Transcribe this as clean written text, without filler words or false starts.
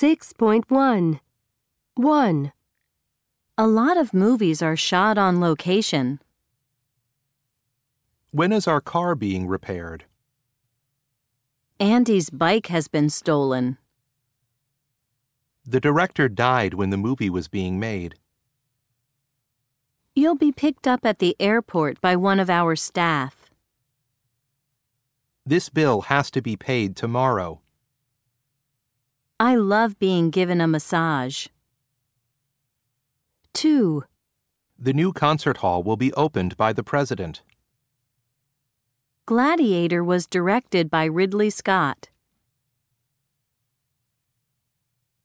6.1 1. A lot of movies are shot on location. When is our car being repaired? Andy's bike has been stolen. The director died when the movie was being made. You'll be picked up at the airport by one of our staff. This bill has to be paid tomorrow. I love being given a massage. 2. The new concert hall will be opened by the president. Gladiator was directed by Ridley Scott.